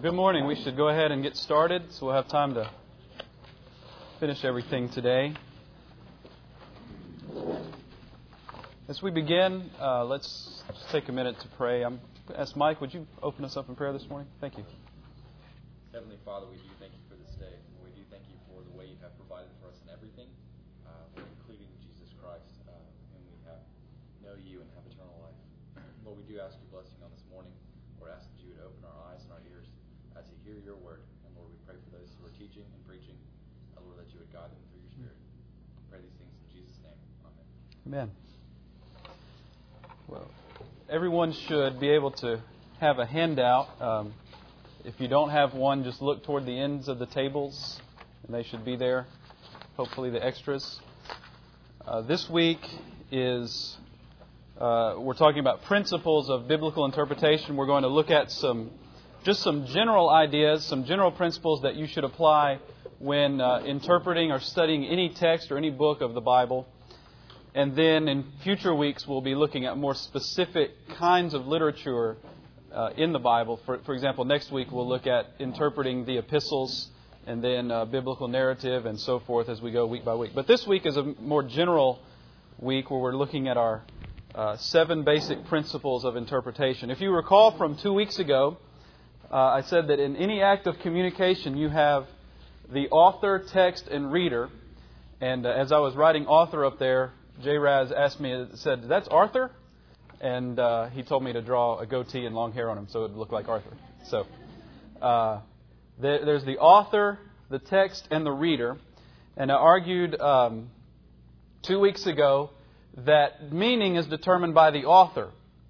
Good morning. We should go ahead and get started so we'll have time to finish everything today. As we begin, let's just take a minute to pray. I'm going to ask Mike, would you open us up in prayer this morning? Thank you. Heavenly Father, we do thank you for this day. We do thank you for the way you have provided for us in everything, including Jesus Christ, whom we know you and have eternal life. Lord, we do ask your blessing on this morning. Lord, ask that you would open our eyes and our ears as we hear your word. And Lord, we pray for those who are teaching and preaching. Lord, that you would guide them through your Spirit. We pray these things in Jesus' name. Amen. Amen. Well, everyone should be able to have a handout. If you don't have one, just look toward the ends of the tables, and they should be there. Hopefully the extras. This week is we're talking about principles of biblical interpretation. We're going to look at some general ideas, some general principles that you should apply when interpreting or studying any text or any book of the Bible. And then in future weeks, we'll be looking at more specific kinds of literature in the Bible. For example, next week we'll look at interpreting the epistles and then biblical narrative and so forth as we go week by week. But this week is a more general week where we're looking at our 7 basic principles of interpretation. If you recall from 2 weeks ago, I said that in any act of communication you have the author, text, and reader. And as I was writing author up there, J. Raz asked me, said, "That's Arthur?" And he told me to draw a goatee and long hair on him so it would look like Arthur. So there's the author, the text, and the reader. And I argued 2 weeks ago that meaning is determined by the author.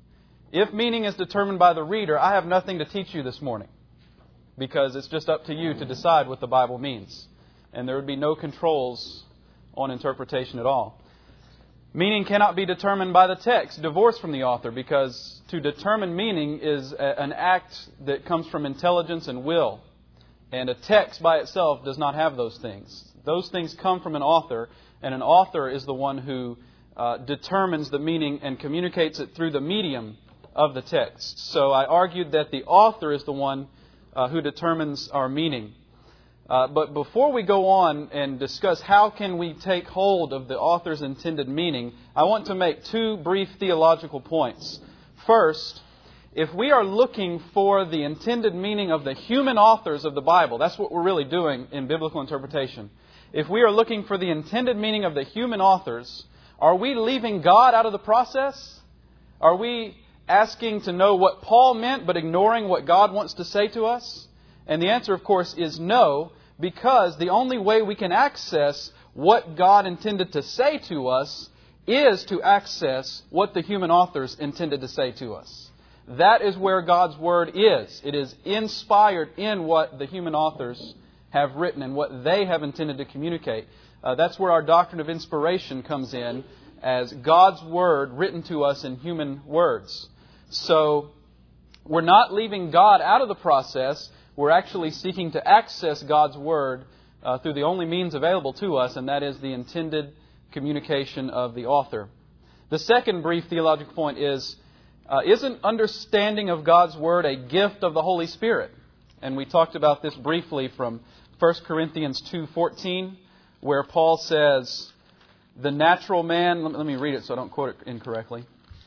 If meaning is determined by the reader, I have nothing to teach you this morning, because it's just up to you to decide what the Bible means. And there would be no controls on interpretation at all. Meaning cannot be determined by the text, divorced from the author, because to determine meaning is an act that comes from intelligence and will. And a text by itself does not have those things. Those things come from an author, and an author is the one who determines the meaning and communicates it through the medium of the text. So I argued that the author is the one who determines our meaning. But before we go on and discuss how can we take hold of the author's intended meaning, I want to make 2 brief theological points. First, if we are looking for the intended meaning of the human authors of the Bible, that's what we're really doing in biblical interpretation. If we are looking for the intended meaning of the human authors, are we leaving God out of the process? Are we asking to know what Paul meant but ignoring what God wants to say to us? And the answer, of course, is no, because the only way we can access what God intended to say to us is to access what the human authors intended to say to us. That is where God's Word is. It is inspired in what the human authors have written and what they have intended to communicate. That's where our doctrine of inspiration comes in, as God's Word written to us in human words. So we're not leaving God out of the process. We're actually seeking to access God's Word through the only means available to us, and that is the intended communication of the author. The second brief theological point is, isn't understanding of God's Word a gift of the Holy Spirit? And we talked about this briefly from 1 Corinthians 2:14, where Paul says, the natural man... Let me read it so I don't quote it incorrectly.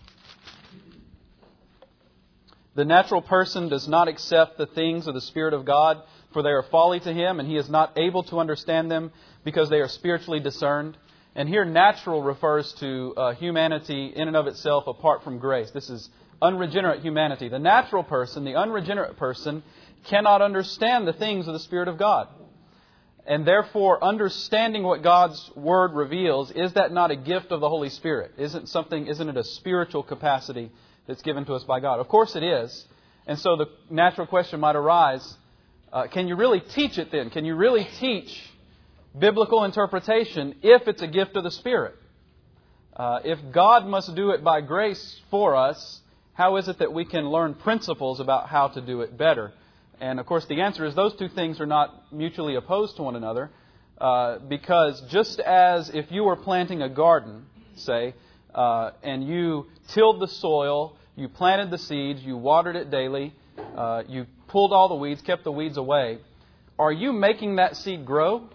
The natural person does not accept the things of the Spirit of God, for they are folly to him, and he is not able to understand them because they are spiritually discerned. And here natural refers to humanity in and of itself apart from grace. This is unregenerate humanity. The natural person, the unregenerate person, cannot understand the things of the Spirit of God. And therefore, understanding what God's Word reveals, is that not a gift of the Holy Spirit? Isn't it a spiritual capacity that's given to us by God? Of course it is. And so the natural question might arise, can you really teach it then? Can you really teach biblical interpretation if it's a gift of the Spirit? If God must do it by grace for us, how is it that we can learn principles about how to do it better? And of course the answer is those 2 things are not mutually opposed to one another, because just as if you were planting a garden, say, and you tilled the soil, you planted the seeds, you watered it daily, you pulled all the weeds, kept the weeds away. Are you making that seed grow?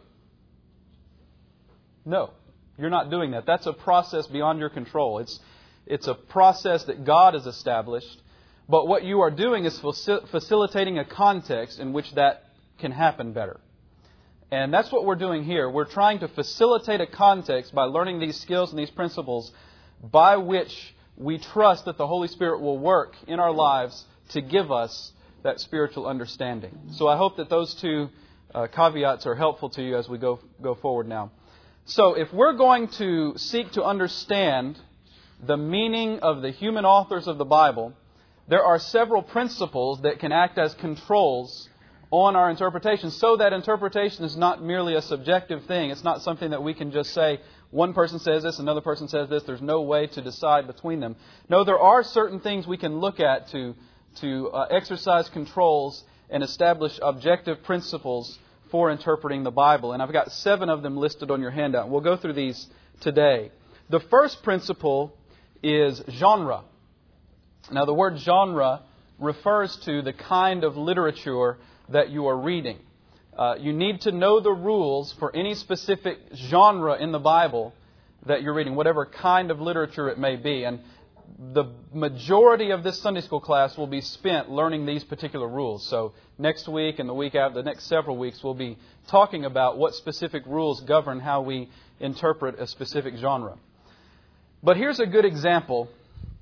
No, you're not doing that. That's a process beyond your control. It's a process that God has established. But what you are doing is facilitating a context in which that can happen better. And that's what we're doing here. We're trying to facilitate a context by learning these skills and these principles by which we trust that the Holy Spirit will work in our lives to give us that spiritual understanding. So I hope that those two caveats are helpful to you as we go forward now. So if we're going to seek to understand the meaning of the human authors of the Bible, there are several principles that can act as controls on our interpretation, so that interpretation is not merely a subjective thing. It's not something that we can just say, one person says this, another person says this. There's no way to decide between them. No, there are certain things we can look at to exercise controls and establish objective principles for interpreting the Bible. And I've got 7 of them listed on your handout. We'll go through these today. The first principle is genre. Now, the word genre refers to the kind of literature that you are reading. You need to know the rules for any specific genre in the Bible that you're reading, whatever kind of literature it may be. And the majority of this Sunday school class will be spent learning these particular rules. So next week and the week after, the next several weeks, we'll be talking about what specific rules govern how we interpret a specific genre. But here's a good example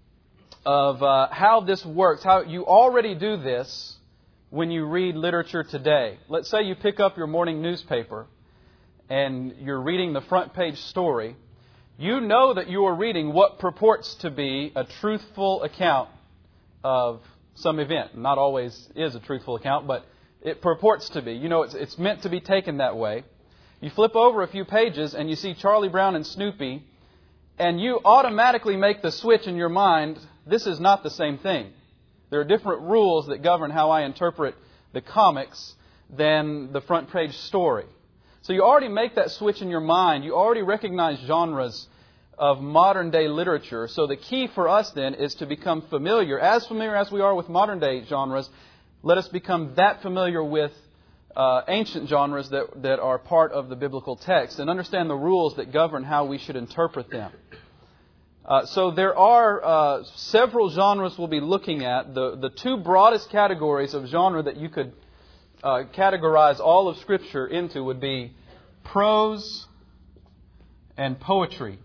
of how this works, how you already do this when you read literature today. Let's say you pick up your morning newspaper and you're reading the front page story. You know that you are reading what purports to be a truthful account of some event. Not always is a truthful account, but it purports to be. You know it's meant to be taken that way. You flip over a few pages and you see Charlie Brown and Snoopy, and you automatically make the switch in your mind, this is not the same thing. There are different rules that govern how I interpret the comics than the front page story. So you already make that switch in your mind. You already recognize genres of modern day literature. So the key for us then is to become familiar as we are with modern day genres. Let us become that familiar with ancient genres that are part of the biblical text and understand the rules that govern how we should interpret them. So there are several genres we'll be looking at. The 2 broadest categories of genre that you could categorize all of Scripture into would be prose and poetry.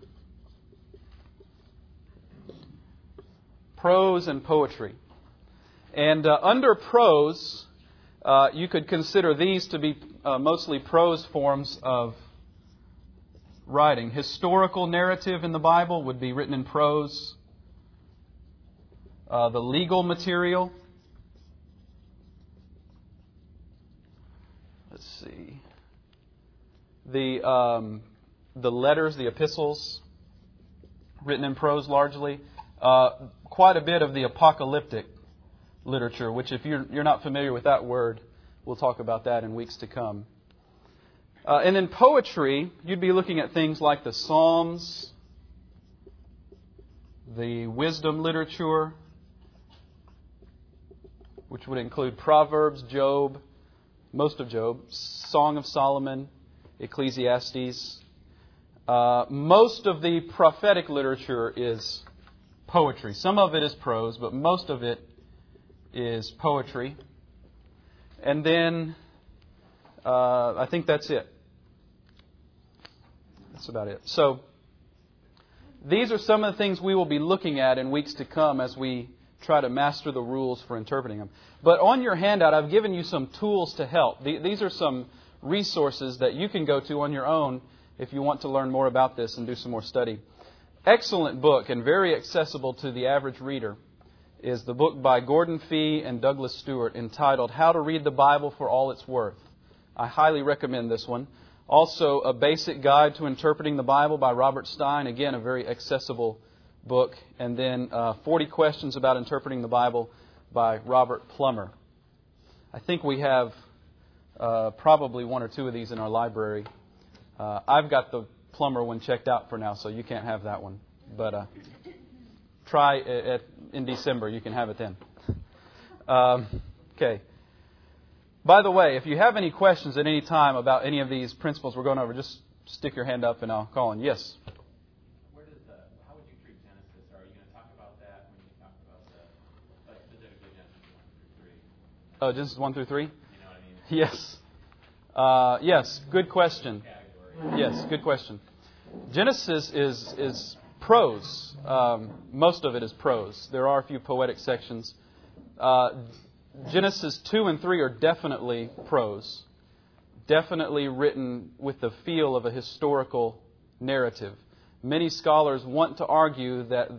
Prose and poetry. And under prose, you could consider these to be mostly prose forms of writing. Historical narrative in the Bible would be written in prose. The legal material. Let's see. The letters, the epistles, written in prose largely. Quite a bit of the apocalyptic literature, which if you're not familiar with that word, we'll talk about that in weeks to come. And in poetry, you'd be looking at things like the Psalms, the wisdom literature, which would include Proverbs, Job, most of Job, Song of Solomon, Ecclesiastes. Most of the prophetic literature is poetry. Some of it is prose, but most of it is poetry. And then I think that's it. That's about it. So these are some of the things we will be looking at in weeks to come as we try to master the rules for interpreting them. But on your handout, I've given you some tools to help. These are some resources that you can go to on your own if you want to learn more about this and do some more study. Excellent book and very accessible to the average reader is the book by Gordon Fee and Douglas Stewart entitled How to Read the Bible for All It's Worth. I highly recommend this one. Also, A Basic Guide to Interpreting the Bible by Robert Stein. Again, a very accessible book. And then 40 Questions About Interpreting the Bible by Robert Plummer. I think we have probably 1 or 2 of these in our library. I've got the Plummer one checked out for now, so you can't have that one. But try it in December. You can have it then. Okay. By the way, if you have any questions at any time about any of these principles we're going over, just stick your hand up and I'll call on. Yes? How would you treat Genesis? Are you going to talk about that when you talk about specifically Genesis 1 through 3? Genesis 1 through 3? You know what I mean? Yes. Yes, good question. Yes, good question. Genesis is prose. Most of it is prose. There are a few poetic sections. Genesis 2 and 3 are definitely prose. Definitely written with the feel of a historical narrative. Many scholars want to argue that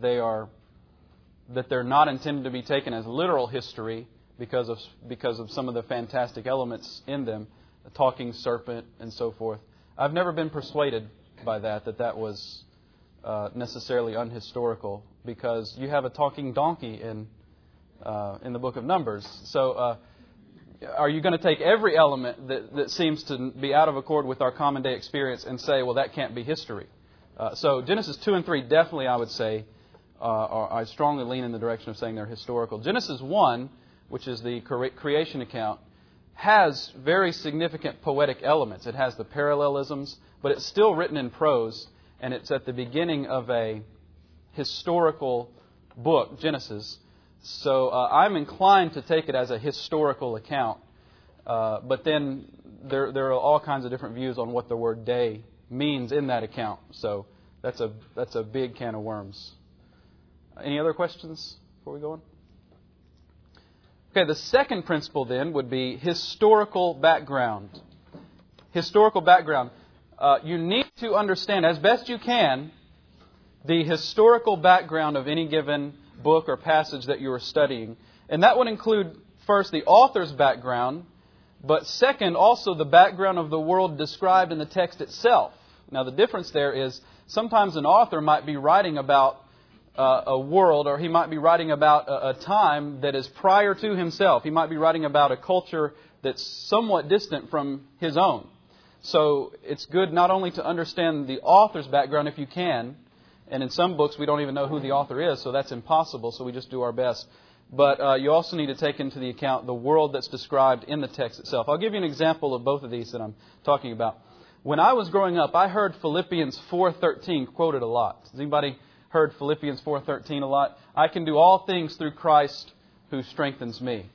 they're not intended to be taken as literal history because of some of the fantastic elements in them, the talking serpent and so forth. I've never been persuaded by that was necessarily unhistorical, because you have a talking donkey in the book of Numbers. So are you going to take every element that seems to be out of accord with our common day experience and say, well, that can't be history? So Genesis 2 and 3 definitely, I would say, I strongly lean in the direction of saying they're historical. Genesis 1, which is the creation account, has very significant poetic elements. It has the parallelisms, but it's still written in prose, and it's at the beginning of a historical book, Genesis. So I'm inclined to take it as a historical account. But then there are all kinds of different views on what the word day means in that account. So that's a big can of worms. Any other questions before we go on? Okay, the second principle then would be historical background. Historical background. You need to understand, as best you can, the historical background of any given book or passage that you are studying. And that would include, first, the author's background, but second, also the background of the world described in the text itself. Now, the difference there is sometimes an author might be writing about a world, or he might be writing about a time that is prior to himself. He might be writing about a culture that's somewhat distant from his own. So it's good not only to understand the author's background if you can, and in some books we don't even know who the author is, so that's impossible, so we just do our best. But you also need to take into the account the world that's described in the text itself. I'll give you an example of both of these that I'm talking about. When I was growing up, I heard Philippians 4:13 quoted a lot. Has anybody heard Philippians 4:13 a lot? I can do all things through Christ who strengthens me.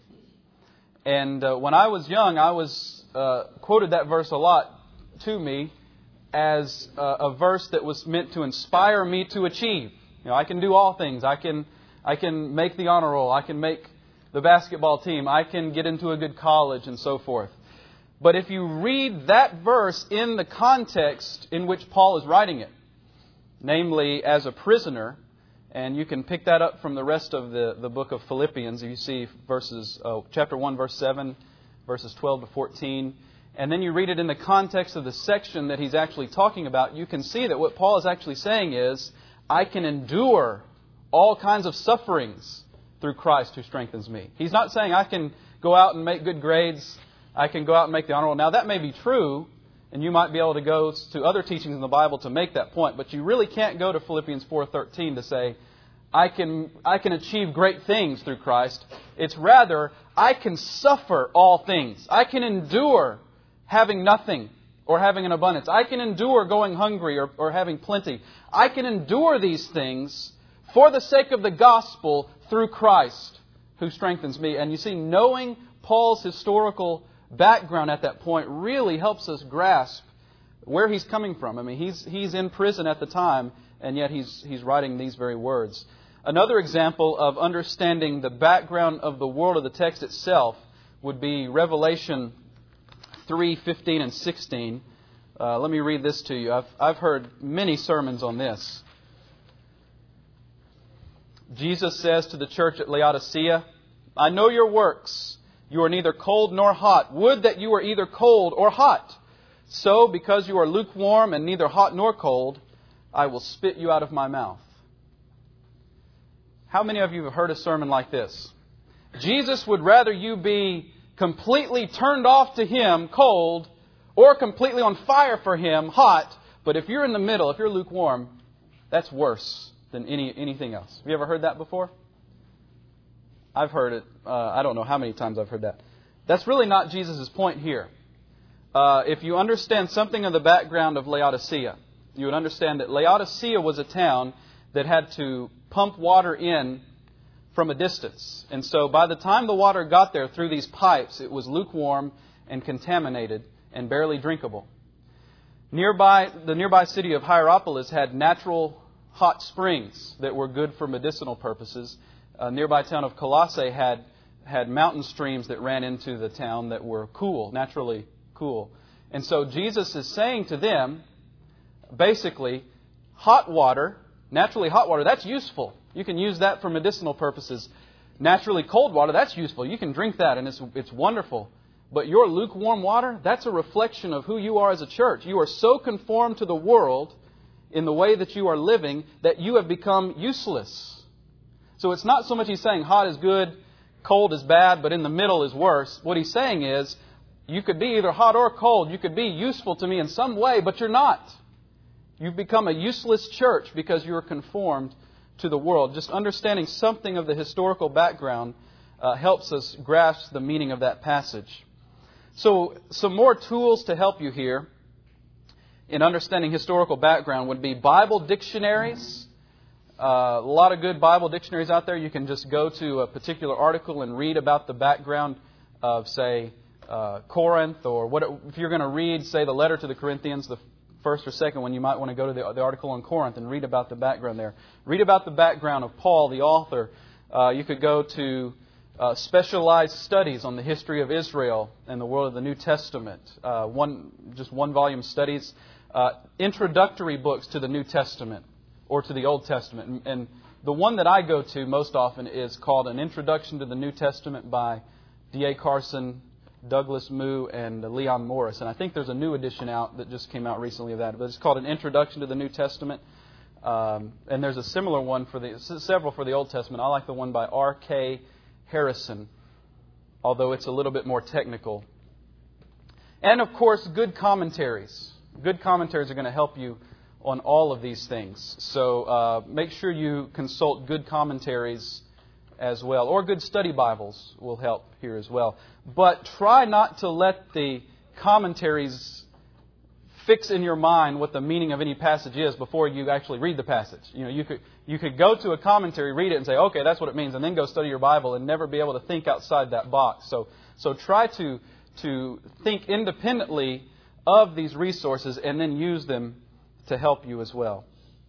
And when I was young, I was quoted that verse a lot to me as a verse that was meant to inspire me to achieve. You know, I can do all things. I can make the honor roll. I can make the basketball team. I can get into a good college and so forth. But if you read that verse in the context in which Paul is writing it, namely as a prisoner, and you can pick that up from the rest of the book of Philippians. You see chapter 1, verse 7, verses 12 to 14. And then you read it in the context of the section that he's actually talking about. You can see that what Paul is actually saying is, I can endure all kinds of sufferings through Christ who strengthens me. He's not saying I can go out and make good grades. I can go out and make the honor roll. Now, that may be true, and you might be able to go to other teachings in the Bible to make that point. But you really can't go to Philippians 4:13 to say, I can achieve great things through Christ. It's rather, I can suffer all things. I can endure having nothing or having an abundance. I can endure going hungry or having plenty. I can endure these things for the sake of the gospel through Christ who strengthens me. And you see, knowing Paul's historical background at that point really helps us grasp where he's coming from. I mean, he's in prison at the time, and yet he's writing these very words. Another example of understanding the background of the world of the text itself would be Revelation 3:15 and 16. Let me read this to you. I've heard many sermons on this. Jesus says to the church at Laodicea, I know your works. You are neither cold nor hot. Would that you were either cold or hot. So, because you are lukewarm and neither hot nor cold, I will spit you out of my mouth. How many of you have heard a sermon like this? Jesus would rather you be completely turned off to Him, cold, or completely on fire for Him, hot. But if you're in the middle, if you're lukewarm, that's worse than anything else. Have you ever heard that before? I've heard it. I don't know how many times I've heard that. That's really not Jesus' point here. If you understand something of the background of Laodicea, you would understand that Laodicea was a town that had to pump water in from a distance. And so by the time the water got there through these pipes, it was lukewarm and contaminated and barely drinkable. The nearby city of Hierapolis had natural hot springs that were good for medicinal purposes. Nearby town of Colossae had mountain streams that ran into the town that were cool, naturally cool. And so Jesus is saying to them, basically, hot water, naturally hot water, that's useful. You can use that for medicinal purposes. Naturally cold water, that's useful. You can drink that and it's wonderful. But your lukewarm water, that's a reflection of who you are as a church. You are so conformed to the world in the way that you are living that you have become useless. So it's not so much he's saying hot is good, cold is bad, but in the middle is worse. What he's saying is, you could be either hot or cold. You could be useful to me in some way, but you're not. You've become a useless church because you're conformed to the world. Just understanding something of the historical background helps us grasp the meaning of that passage. So some more tools to help you here in understanding historical background would be Bible dictionaries. A lot of good Bible dictionaries out there. You can just go to a particular article and read about the background of, say, Corinth, or if you're going to read, say, the letter to the Corinthians, the first or second one, you might want to go to the article on Corinth and read about the background there. Read about the background of Paul, the author. You could go to specialized studies on the history of Israel and the world of the New Testament. One volume studies. Introductory books to the New Testament or to the Old Testament. And the one that I go to most often is called An Introduction to the New Testament by D.A. Carson, Douglas Moo, and Leon Morris. And I think there's a new edition out that just came out recently of that. But it's called An Introduction to the New Testament. And there's a similar one several for the Old Testament. I like the one by R.K. Harrison, although it's a little bit more technical. And of course, good commentaries. Good commentaries are going to help you on all of these things. So make sure you consult good commentaries as well. Or good study Bibles will help here as well. But try not to let the commentaries fix in your mind what the meaning of any passage is before you actually read the passage. You could go to a commentary, read it, and say, okay, that's what it means, and then go study your Bible and never be able to think outside that box. So try to think independently of these resources and then use them to help you as well.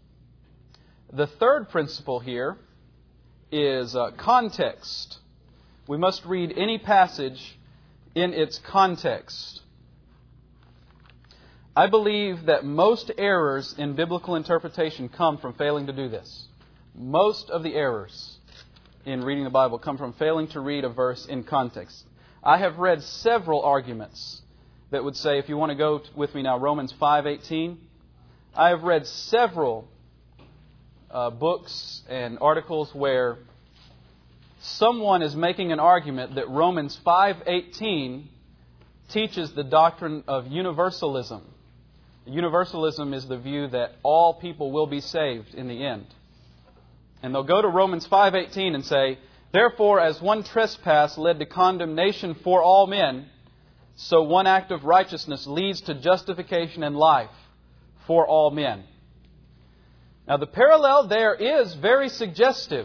The third principle here is context. We must read any passage in its context. I believe that most errors in biblical interpretation come from failing to do this. Most of the errors in reading the Bible come from failing to read a verse in context. I have read several arguments that would say, if you want to go with me now, Romans 5:18. I have read several books and articles where someone is making an argument that Romans 5:18 teaches the doctrine of universalism. Universalism is the view that all people will be saved in the end. And they'll go to Romans 5:18 and say, therefore, as one trespass led to condemnation for all men, so one act of righteousness leads to justification and life for all men. Now the parallel there is very suggestive.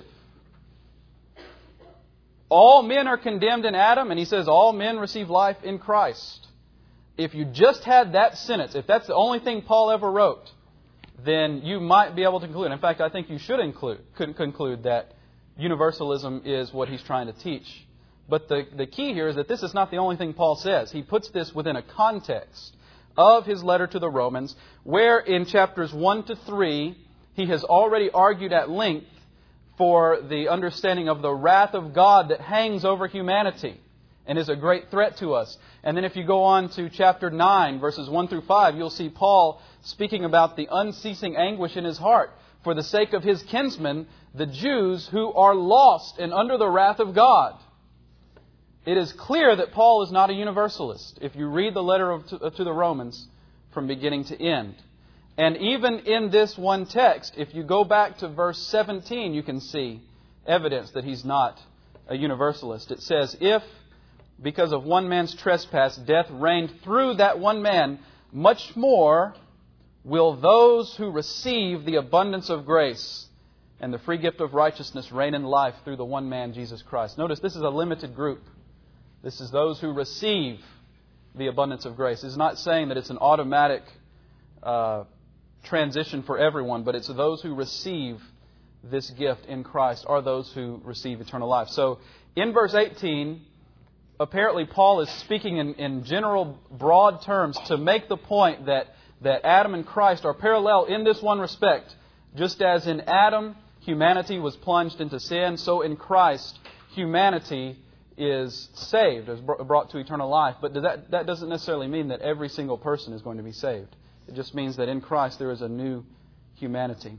All men are condemned in Adam, and he says all men receive life in Christ. If you just had that sentence, if that's the only thing Paul ever wrote, then you might be able to conclude. In fact, I think you should conclude that universalism is what he's trying to teach. But the key here is that this is not the only thing Paul says. He puts this within a context of his letter to the Romans, where in chapters 1 to 3, he has already argued at length for the understanding of the wrath of God that hangs over humanity and is a great threat to us. And then if you go on to chapter 9, verses 1 through 5, you'll see Paul speaking about the unceasing anguish in his heart for the sake of his kinsmen, the Jews, who are lost and under the wrath of God. It is clear that Paul is not a universalist if you read the letter to the Romans from beginning to end. And even in this one text, if you go back to verse 17, you can see evidence that he's not a universalist. It says, if because of one man's trespass, death reigned through that one man, much more will those who receive the abundance of grace and the free gift of righteousness reign in life through the one man, Jesus Christ. Notice this is a limited group. This is those who receive the abundance of grace. It's not saying that it's an automatic transition for everyone, but it's those who receive this gift in Christ are those who receive eternal life. So in verse 18, apparently Paul is speaking in general, broad terms to make the point that Adam and Christ are parallel in this one respect. Just as in Adam, humanity was plunged into sin, so in Christ, humanity is saved, is brought to eternal life. But that doesn't necessarily mean that every single person is going to be saved. It just means that in Christ there is a new humanity.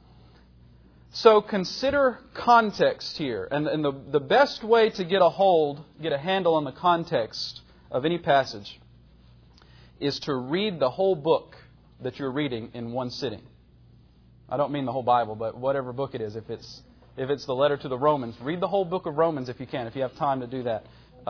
So consider context here. And the best way to get a handle on the context of any passage is to read the whole book that you're reading in one sitting. I don't mean the whole Bible, but whatever book it is. If it's the letter to the Romans, read the whole book of Romans if you can, if you have time to do that.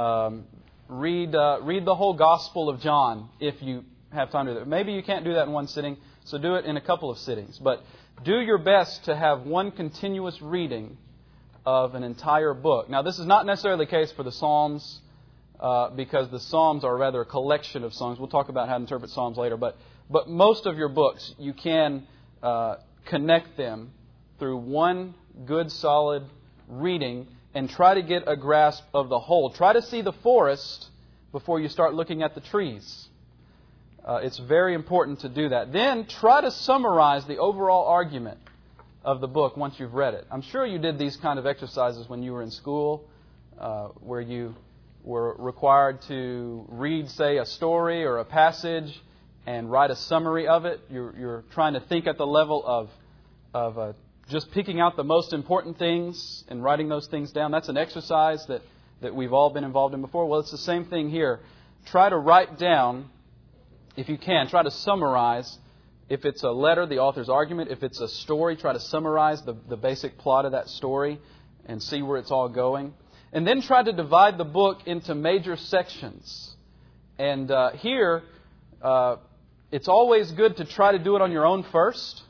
Read the whole Gospel of John if you have time to do that. Maybe you can't do that in one sitting, so do it in a couple of sittings. But do your best to have one continuous reading of an entire book. Now, this is not necessarily the case for the Psalms, because the Psalms are rather a collection of songs. We'll talk about how to interpret Psalms later. But most of your books, you can connect them through one good, solid reading and try to get a grasp of the whole. Try to see the forest before you start looking at the trees. It's very important to do that. Then try to summarize the overall argument of the book once you've read it. I'm sure you did these kind of exercises when you were in school, where you were required to read, say, a story or a passage and write a summary of it. You're trying to think at the level of just picking out the most important things and writing those things down. That's an exercise that we've all been involved in before. Well, it's the same thing here. Try to write down, if you can, try to summarize. If it's a letter, the author's argument. If it's a story, try to summarize the basic plot of that story and see where it's all going. And then try to divide the book into major sections. And here, it's always good to try to do it on your own first.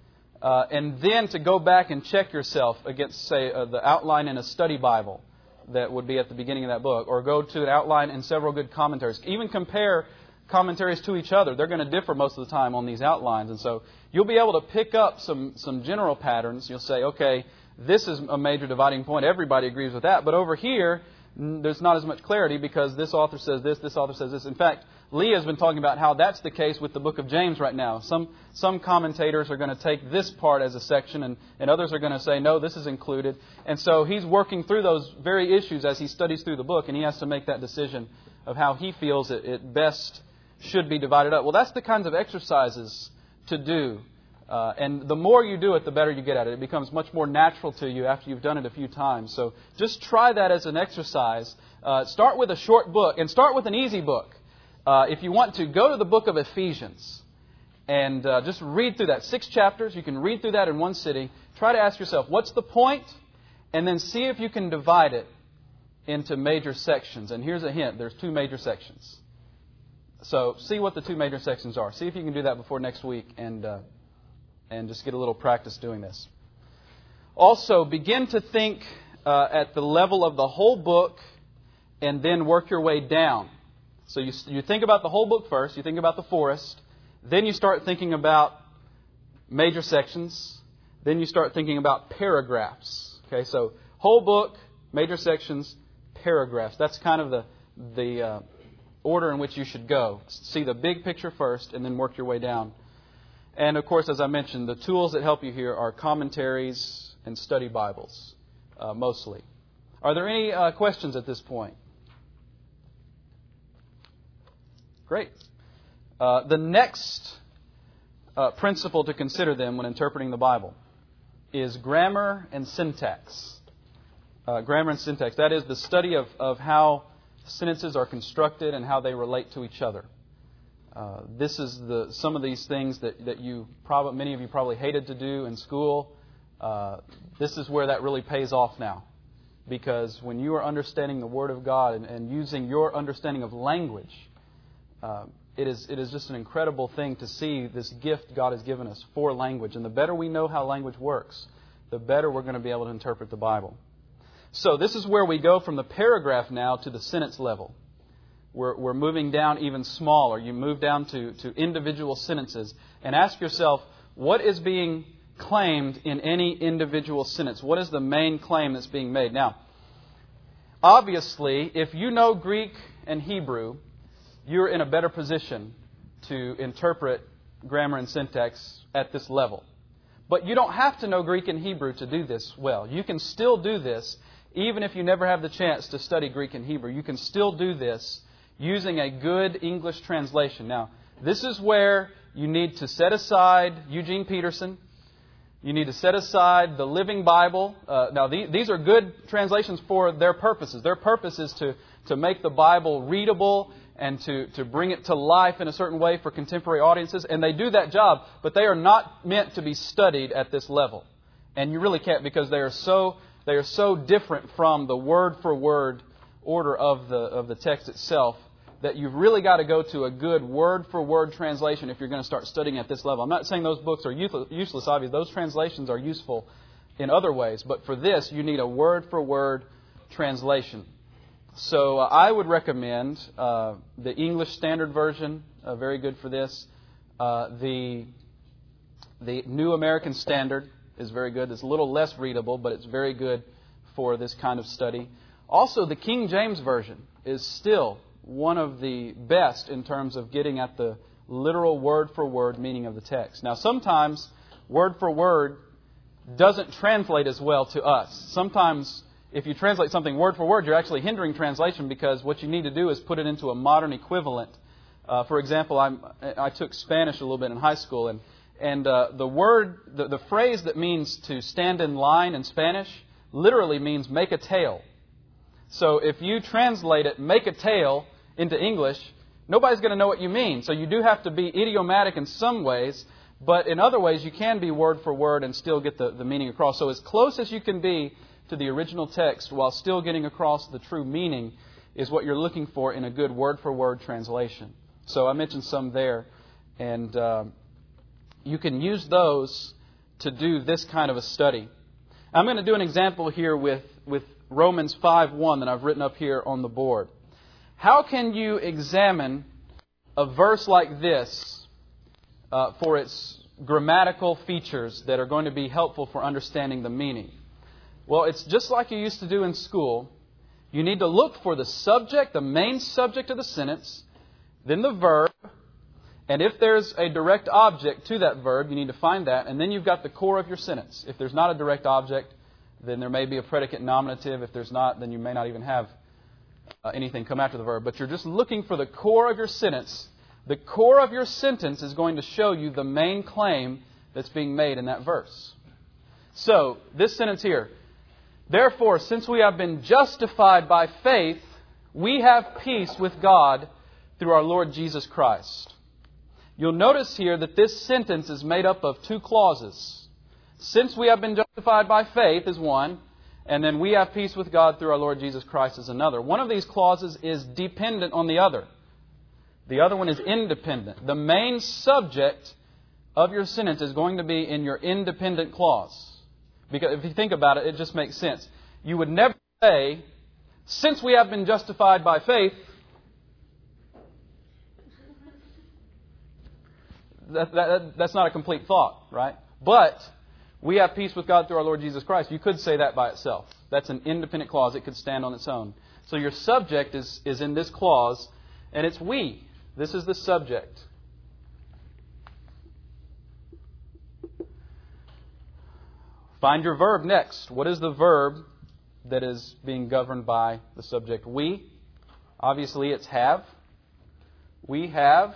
And then to go back and check yourself against, say, the outline in a study Bible that would be at the beginning of that book. Or go to an outline in several good commentaries. Even compare commentaries to each other. They're going to differ most of the time on these outlines. And so you'll be able to pick up some general patterns. You'll say, okay, this is a major dividing point. Everybody agrees with that. But over here, there's not as much clarity because this author says this author says this. In fact, Leah has been talking about how that's the case with the book of James right now. Some commentators are going to take this part as a section and others are going to say, no, this is included. And so he's working through those very issues as he studies through the book, and he has to make that decision of how he feels it best should be divided up. Well, that's the kinds of exercises to do. And the more you do it, the better you get at it. It becomes much more natural to you after you've done it a few times. So just try that as an exercise. Start with a short book and start with an easy book. If you want to, go to the book of Ephesians and just read through that. 6 chapters. You can read through that in one sitting. Try to ask yourself, what's the point? And then see if you can divide it into major sections. And here's a hint. There's 2 major sections. So see what the 2 major sections are. See if you can do that before next week and just get a little practice doing this. Also, begin to think at the level of the whole book and then work your way down. So you think about the whole book first. You think about the forest. Then you start thinking about major sections. Then you start thinking about paragraphs. Okay, so whole book, major sections, paragraphs. That's kind of the order in which you should go. See the big picture first and then work your way down. And of course, as I mentioned, the tools that help you here are commentaries and study Bibles, mostly. Are there any questions at this point? Great. The next principle to consider then when interpreting the Bible is grammar and syntax. Grammar and syntax. That is the study of how sentences are constructed and how they relate to each other. This is some of these things that many of you probably hated to do in school. This is where that really pays off now. Because when you are understanding the Word of God and using your understanding of language, it is just an incredible thing to see this gift God has given us for language. And the better we know how language works, the better we're going to be able to interpret the Bible. So this is where we go from the paragraph now to the sentence level. We're moving down even smaller. You move down to individual sentences and ask yourself, what is being claimed in any individual sentence? What is the main claim that's being made? Now, obviously, if you know Greek and Hebrew, you're in a better position to interpret grammar and syntax at this level. But you don't have to know Greek and Hebrew to do this well. You can still do this even if you never have the chance to study Greek and Hebrew. You can still do this using a good English translation. Now, this is where you need to set aside Eugene Peterson. You need to set aside the Living Bible. Now, these are good translations for their purposes. Their purpose is to make the Bible readable and to bring it to life in a certain way for contemporary audiences. And they do that job, but they are not meant to be studied at this level. And you really can't, because they are so different from the word-for-word order of the text itself, that you've really got to go to a good word-for-word translation if you're going to start studying at this level. I'm not saying those books are useless, obviously. Those translations are useful in other ways. But for this, you need a word-for-word translation. So I would recommend the English Standard Version, very good for this. The New American Standard is very good. It's a little less readable, but it's very good for this kind of study. Also, the King James Version is still one of the best in terms of getting at the literal word-for-word meaning of the text. Now, sometimes word-for-word doesn't translate as well to us. Sometimes, if you translate something word-for-word, you're actually hindering translation, because what you need to do is put it into a modern equivalent. For example, I took Spanish a little bit in high school, and the phrase that means to stand in line in Spanish literally means make a tail. So if you translate it, make a tail, into English, nobody's going to know what you mean. So you do have to be idiomatic in some ways, but in other ways you can be word for word and still get the meaning across. So as close as you can be to the original text while still getting across the true meaning is what you're looking for in a good word-for-word translation. So I mentioned some there, and you can use those to do this kind of a study. I'm going to do an example here with Romans 5:1 that I've written up here on the board. How can you examine a verse like this for its grammatical features that are going to be helpful for understanding the meaning? Well, it's just like you used to do in school. You need to look for the subject, the main subject of the sentence, then the verb, and if there's a direct object to that verb, you need to find that, and then you've got the core of your sentence. If there's not a direct object, then there may be a predicate nominative. If there's not, then you may not even have anything come after the verb. But you're just looking for the core of your sentence. The core of your sentence is going to show you the main claim that's being made in that verse. So, this sentence here. Therefore, since we have been justified by faith, we have peace with God through our Lord Jesus Christ. You'll notice here that this sentence is made up of two clauses. Since we have been justified by faith is one, and then we have peace with God through our Lord Jesus Christ is another. One of these clauses is dependent on the other. The other one is independent. The main subject of your sentence is going to be in your independent clause. Because if you think about it, it just makes sense. You would never say, since we have been justified by faith, that's not a complete thought, right? But we have peace with God through our Lord Jesus Christ. You could say that by itself. That's an independent clause. It could stand on its own. So your subject is in this clause, and it's we. This is the subject. Find your verb next. What is the verb that is being governed by the subject we? Obviously, it's have. We have.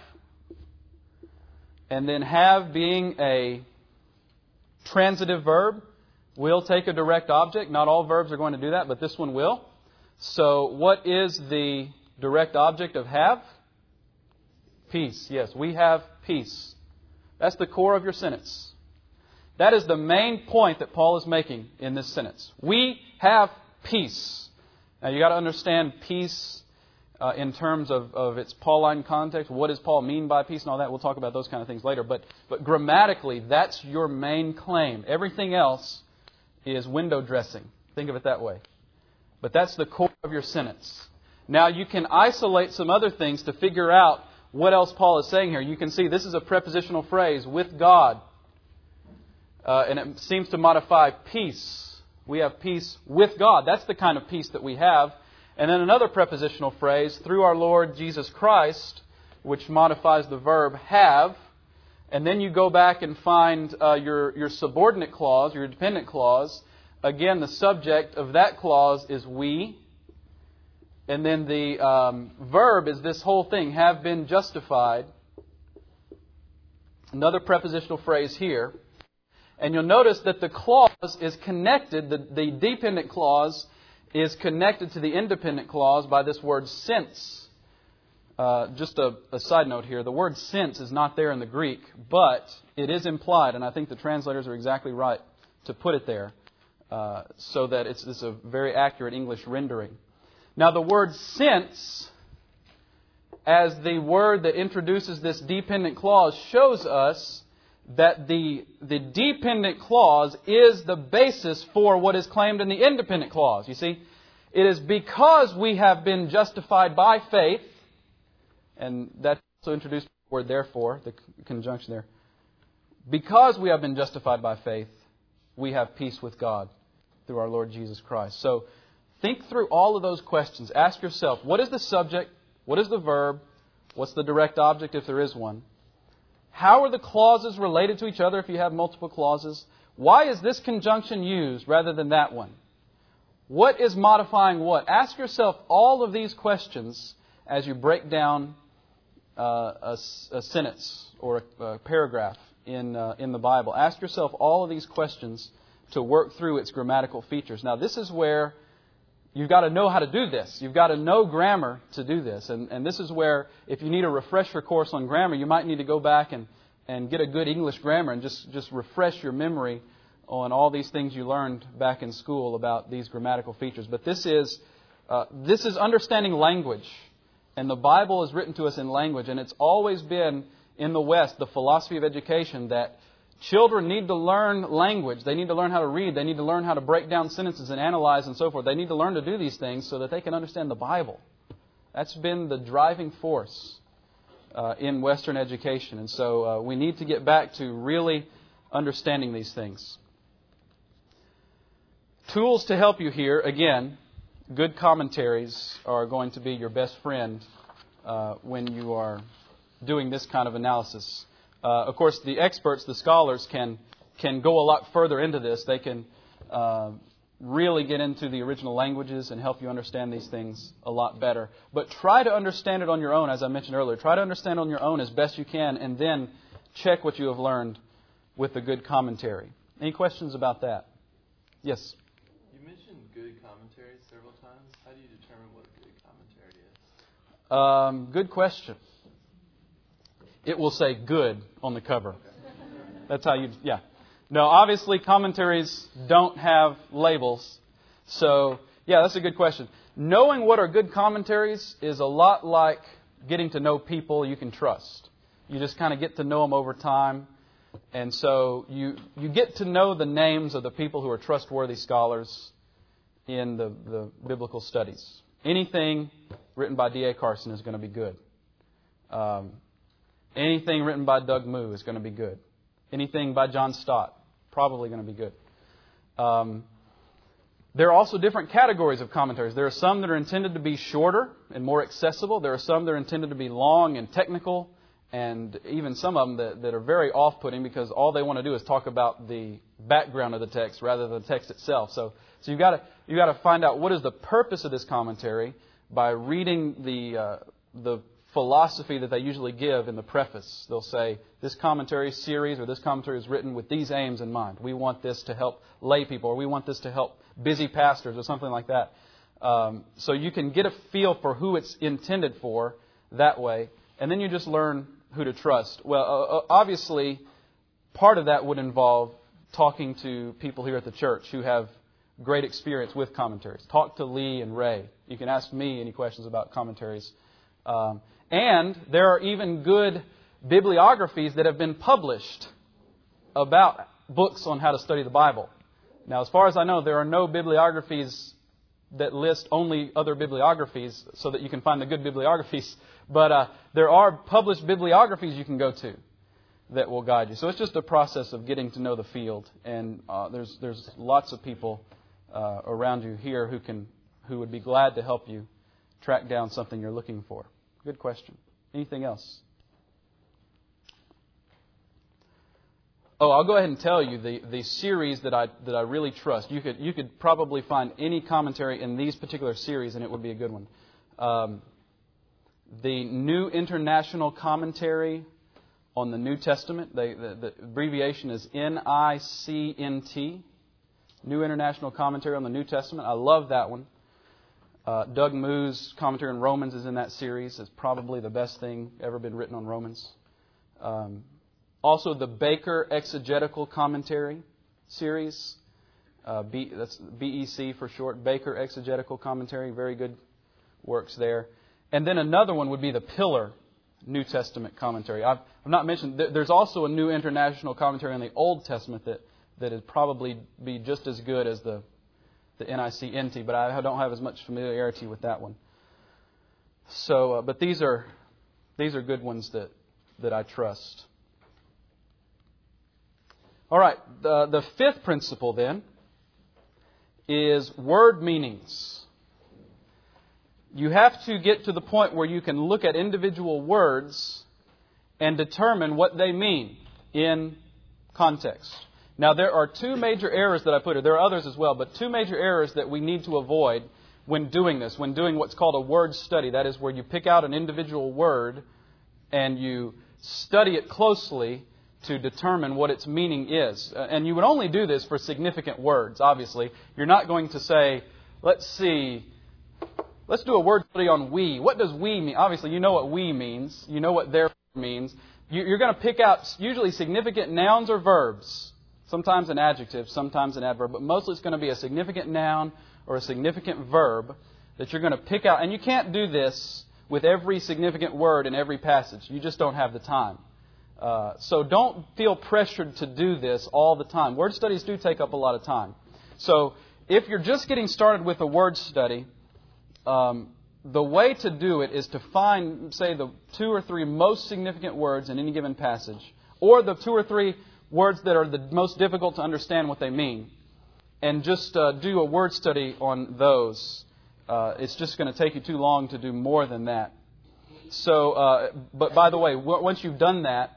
And then have being a transitive verb will take a direct object. Not all verbs are going to do that, but this one will. So what is the direct object of have? Peace. Yes, we have peace. That's the core of your sentence. That is the main point that Paul is making in this sentence. We have peace. Now you got to understand peace in terms of its Pauline context. What does Paul mean by peace and all that? We'll talk about those kind of things later. But grammatically, that's your main claim. Everything else is window dressing. Think of it that way. But that's the core of your sentence. Now you can isolate some other things to figure out what else Paul is saying here. You can see this is a prepositional phrase, with God. And it seems to modify peace. We have peace with God. That's the kind of peace that we have. And then another prepositional phrase, through our Lord Jesus Christ, which modifies the verb have. And then you go back and find your subordinate clause, your dependent clause. Again, the subject of that clause is we. And then the verb is this whole thing, have been justified. Another prepositional phrase here. And you'll notice that the clause is connected, the dependent clause is connected to the independent clause by this word since. Just a side note here, the word since is not there in the Greek, but it is implied, and I think the translators are exactly right to put it there, so that it's a very accurate English rendering. Now the word since, as the word that introduces this dependent clause, shows us that the dependent clause is the basis for what is claimed in the independent clause. You see, it is because we have been justified by faith, and that's also introduced the word therefore, the conjunction there. Because we have been justified by faith, we have peace with God through our Lord Jesus Christ. So think through all of those questions. Ask yourself, what is the subject? What is the verb? What's the direct object if there is one? How are the clauses related to each other if you have multiple clauses? Why is this conjunction used rather than that one? What is modifying what? Ask yourself all of these questions as you break down a sentence or a paragraph in the Bible. Ask yourself all of these questions to work through its grammatical features. Now, this is where you've got to know how to do this. You've got to know grammar to do this. And this is where, if you need a refresher course on grammar, you might need to go back and get a good English grammar and just refresh your memory on all these things you learned back in school about these grammatical features. But this is understanding language. And the Bible is written to us in language. And it's always been, in the West, the philosophy of education that children need to learn language. They need to learn how to read. They need to learn how to break down sentences and analyze and so forth. They need to learn to do these things so that they can understand the Bible. That's been the driving force in Western education. And so we need to get back to really understanding these things. Tools to help you here, again, good commentaries are going to be your best friend when you are doing this kind of analysis. Of course, the experts, the scholars, can go a lot further into this. They can really get into the original languages and help you understand these things a lot better. But try to understand it on your own, as I mentioned earlier. Try to understand on your own as best you can, and then check what you have learned with a good commentary. Any questions about that? Yes? You mentioned good commentaries several times. How do you determine what a good commentary is? Good question. It will say good on the cover. That's how yeah. No, obviously commentaries don't have labels. So, yeah, that's a good question. Knowing what are good commentaries is a lot like getting to know people you can trust. You just kind of get to know them over time. And so you get to know the names of the people who are trustworthy scholars in the biblical studies. Anything written by D.A. Carson is going to be good. Anything written by Doug Moo is going to be good. Anything by John Stott, probably going to be good. There are also different categories of commentaries. There are some that are intended to be shorter and more accessible. There are some that are intended to be long and technical, and even some of them that are very off-putting because all they want to do is talk about the background of the text rather than the text itself. So you've got to find out what is the purpose of this commentary by reading the philosophy that they usually give in the preface. They'll say, this commentary series or this commentary is written with these aims in mind. We want this to help lay people, or we want this to help busy pastors, or something like that. So you can get a feel for who it's intended for that way, and then you just learn who to trust. Well, obviously, part of that would involve talking to people here at the church who have great experience with commentaries. Talk to Lee and Ray. You can ask me any questions about commentaries. And there are even good bibliographies that have been published about books on how to study the Bible. Now, as far as I know, there are no bibliographies that list only other bibliographies so that you can find the good bibliographies. But there are published bibliographies you can go to that will guide you. So it's just a process of getting to know the field. And there's lots of people around you here who would be glad to help you track down something you're looking for. Good question. Anything else? Oh, I'll go ahead and tell you the series that I really trust. You could probably find any commentary in these particular series, and it would be a good one. The New International Commentary on the New Testament. The abbreviation is NICNT. New International Commentary on the New Testament. I love that one. Doug Moo's commentary on Romans is in that series. It's probably the best thing ever been written on Romans. Also, the Baker Exegetical Commentary series. That's BEC for short. Baker Exegetical Commentary. Very good works there. And then another one would be the Pillar New Testament Commentary. I've not mentioned, there's also a New International Commentary on the Old Testament that would probably be just as good as the NICNT, but I don't have as much familiarity with that one. So, but these are good ones that I trust. All right, the fifth principle then is word meanings. You have to get to the point where you can look at individual words and determine what they mean in context. Now, there are two major errors that I put here. There are others as well, but two major errors that we need to avoid when doing this, when doing what's called a word study. That is where you pick out an individual word and you study it closely to determine what its meaning is. And you would only do this for significant words, obviously. You're not going to say, let's do a word study on we. What does we mean? Obviously, you know what we means. You know what therefore means. You're going to pick out usually significant nouns or verbs. Sometimes an adjective, sometimes an adverb. But mostly it's going to be a significant noun or a significant verb that you're going to pick out. And you can't do this with every significant word in every passage. You just don't have the time. So don't feel pressured to do this all the time. Word studies do take up a lot of time. So if you're just getting started with a word study, the way to do it is to find, say, the 2 or 3 most significant words in any given passage, or the 2 or 3 words that are the most difficult to understand what they mean, and just do a word study on those. It's just going to take you too long to do more than that. So, but by the way, once you've done that,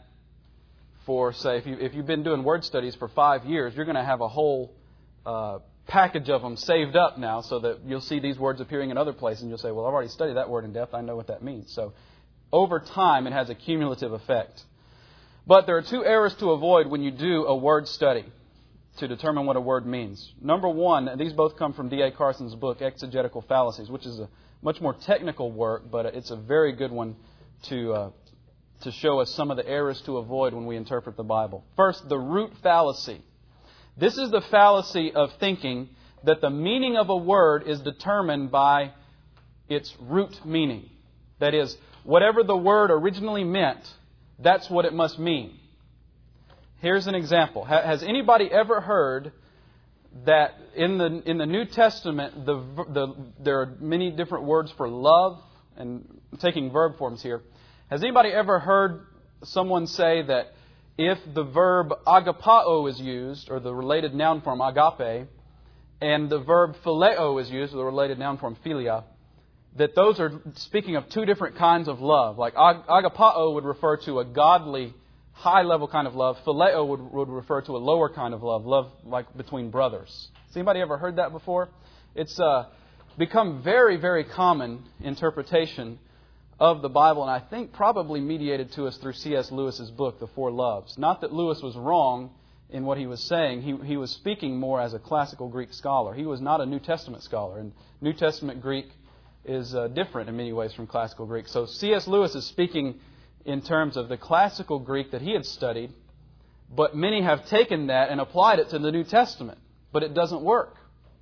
for, say, if you've been doing word studies for 5 years, you're going to have a whole package of them saved up now so that you'll see these words appearing in other places and you'll say, well, I've already studied that word in depth. I know what that means. So over time, it has a cumulative effect. But there are 2 errors to avoid when you do a word study to determine what a word means. Number 1, and these both come from D.A. Carson's book, Exegetical Fallacies, which is a much more technical work, but it's a very good one to show us some of the errors to avoid when we interpret the Bible. First, the root fallacy. This is the fallacy of thinking that the meaning of a word is determined by its root meaning. That is, whatever the word originally meant, that's what it must mean. Here's an example. Has anybody ever heard that in the New Testament there are many different words for love, and I'm taking verb forms here. Has anybody ever heard someone say that if the verb agapao is used, or the related noun form agape, and the verb phileo is used, or the related noun form philia, that those are speaking of 2 different kinds of love? Like agapao would refer to a godly, high-level kind of love. Phileo would refer to a lower kind of love like between brothers. Has anybody ever heard that before? It's become very, very common interpretation of the Bible, and I think probably mediated to us through C.S. Lewis's book, The Four Loves. Not that Lewis was wrong in what he was saying. He was speaking more as a classical Greek scholar. He was not a New Testament scholar, and New Testament Greek is different in many ways from classical Greek. So C.S. Lewis is speaking in terms of the classical Greek that he had studied, but many have taken that and applied it to the New Testament, but it doesn't work.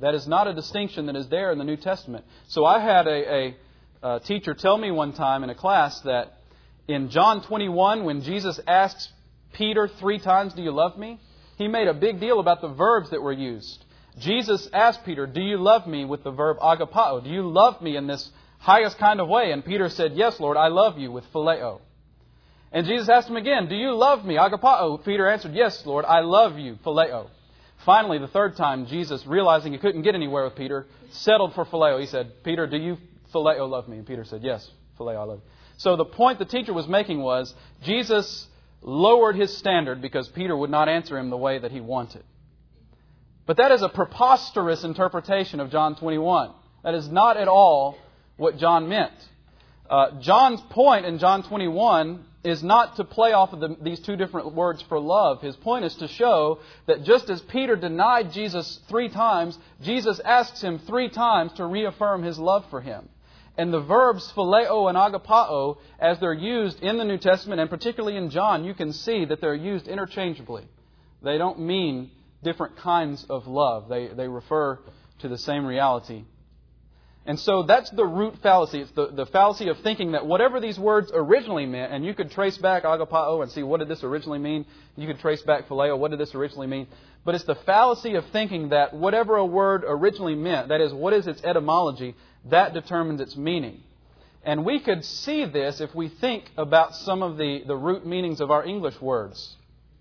That is not a distinction that is there in the New Testament. So I had a teacher tell me one time in a class that in John 21, when Jesus asks Peter 3 times, "Do you love me?" he made a big deal about the verbs that were used. Jesus asked Peter, "Do you love me?" with the verb agapao. "Do you love me in this highest kind of way?" And Peter said, "Yes, Lord, I love you," with phileo. And Jesus asked him again, "Do you love me?" Agapao. Peter answered, "Yes, Lord, I love you," phileo. Finally, the third time, Jesus, realizing he couldn't get anywhere with Peter, settled for phileo. He said, "Peter, do you phileo love me?" And Peter said, "Yes, phileo, I love you." So the point the teacher was making was Jesus lowered his standard because Peter would not answer him the way that he wanted. But that is a preposterous interpretation of John 21. That is not at all what John meant. John's point in John 21 is not to play off of these two different words for love. His point is to show that just as Peter denied Jesus 3 times, Jesus asks him 3 times to reaffirm his love for him. And the verbs phileo and agapao, as they're used in the New Testament, and particularly in John, you can see that they're used interchangeably. They don't mean different kinds of love. They refer to the same reality. And so that's the root fallacy. It's the fallacy of thinking that whatever these words originally meant, and you could trace back agapao and see what did this originally mean. You could trace back phileo, what did this originally mean. But it's the fallacy of thinking that whatever a word originally meant, that is, what is its etymology, that determines its meaning. And we could see this if we think about some of the root meanings of our English words.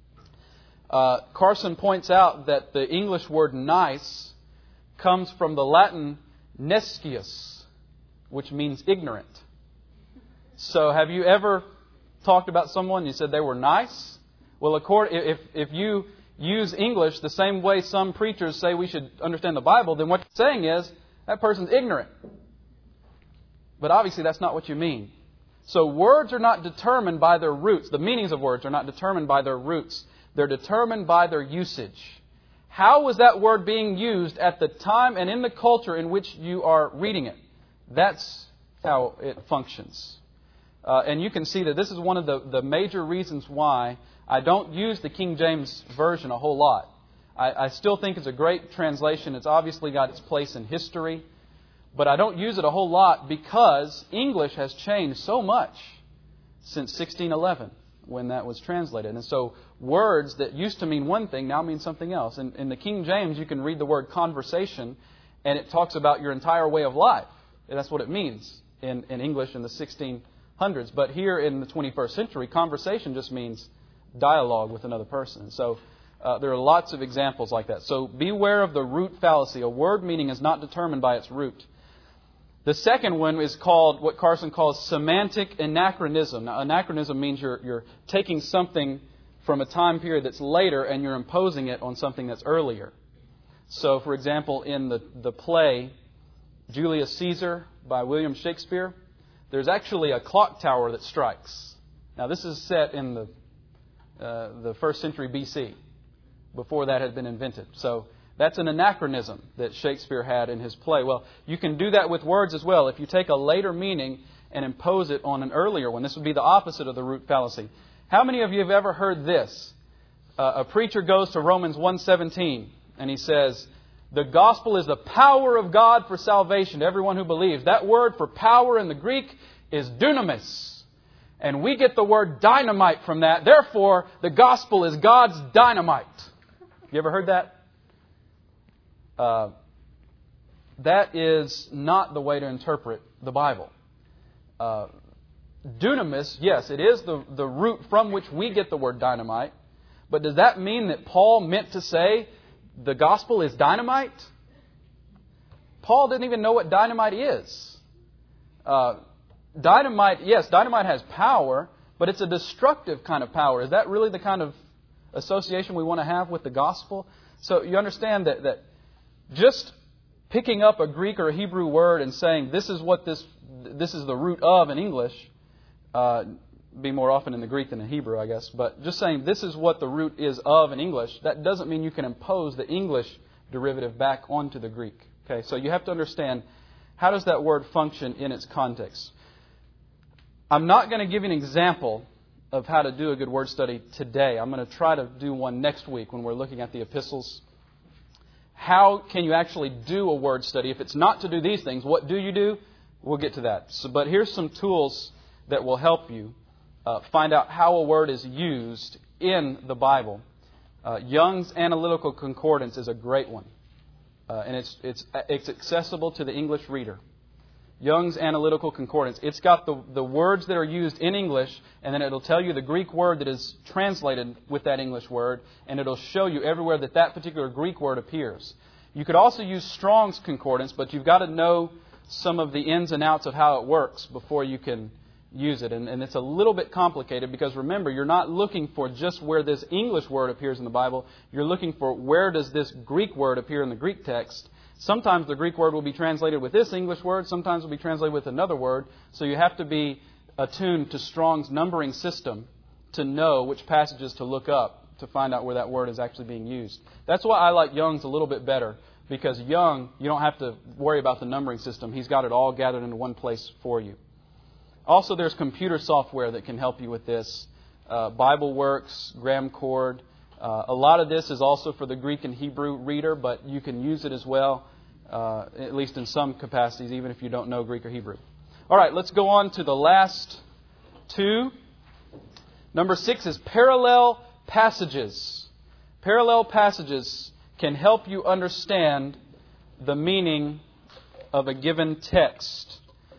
Carson points out that the English word nice comes from the Latin nescius, which means ignorant. So have you ever talked about someone and you said they were nice? Well, if you use English the same way some preachers say we should understand the Bible, then what you're saying is that person's ignorant. But obviously that's not what you mean. So words are not determined by their roots. The meanings of words are not determined by their roots. They're determined by their usage. How was that word being used at the time and in the culture in which you are reading it? That's how it functions. And you can see that this is one of the major reasons why I don't use the King James Version a whole lot. I still think it's a great translation. It's obviously got its place in history. But I don't use it a whole lot because English has changed so much since 1611 when that was translated. And so words that used to mean one thing now mean something else. In the King James, you can read the word conversation, and it talks about your entire way of life. And that's what it means in English in the 1600s. But here in the 21st century, conversation just means dialogue with another person. So there are lots of examples like that. So beware of the root fallacy. A word meaning is not determined by its root. The second one is called what Carson calls semantic anachronism. Now, anachronism means you're taking something from a time period that's later and you're imposing it on something that's earlier. So, for example, in the play Julius Caesar by William Shakespeare, there's actually a clock tower that strikes. Now, this is set in the 1st century BC, before that had been invented. So that's an anachronism that Shakespeare had in his play. Well, you can do that with words as well. If you take a later meaning and impose it on an earlier one, this would be the opposite of the root fallacy. How many of you have ever heard this? A preacher goes to Romans 1:17 and he says, "The gospel is the power of God for salvation to everyone who believes." That word for power in the Greek is dunamis. And we get the word dynamite from that. Therefore, the gospel is God's dynamite. You ever heard that? That is not the way to interpret the Bible. Dunamis, yes, it is the root from which we get the word dynamite. But does that mean that Paul meant to say the gospel is dynamite? Paul didn't even know what dynamite is. Dynamite has power, but it's a destructive kind of power. Is that really the kind of association we want to have with the gospel? So you understand that just picking up a Greek or a Hebrew word and saying this is what this is the root of in English, be more often in the Greek than in Hebrew, I guess. But just saying this is what the root is of in English, that doesn't mean you can impose the English derivative back onto the Greek. Okay, so you have to understand, how does that word function in its context? I'm not going to give you an example of how to do a good word study today. I'm going to try to do one next week when we're looking at the epistles. how can you actually do a word study? If it's not to do these things, what do you do? We'll get to that. But here's some tools that will help you find out how a word is used in the Bible. Young's Analytical Concordance is a great one. And it's accessible to the English reader. Young's Analytical Concordance. It's got the words that are used in English, and then it'll tell you the Greek word that is translated with that English word, and it'll show you everywhere that particular Greek word appears. You could also use Strong's Concordance, but you've got to know some of the ins and outs of how it works before you can use it. And it's a little bit complicated because, remember, you're not looking for just where this English word appears in the Bible. You're looking for where does this Greek word appear in the Greek text. Sometimes the Greek word will be translated with this English word. Sometimes it will be translated with another word. So you have to be attuned to Strong's numbering system to know which passages to look up to find out where that word is actually being used. That's why I like Young's a little bit better, because Young, you don't have to worry about the numbering system. He's got it all gathered into one place for you. Also, there's computer software that can help you with this. BibleWorks, GramCord. A lot of this is also for the Greek and Hebrew reader, but you can use it as well, at least in some capacities, even if you don't know Greek or Hebrew. All right, let's go on to the last two. Number 6 is parallel passages. Parallel passages can help you understand the meaning of a given text.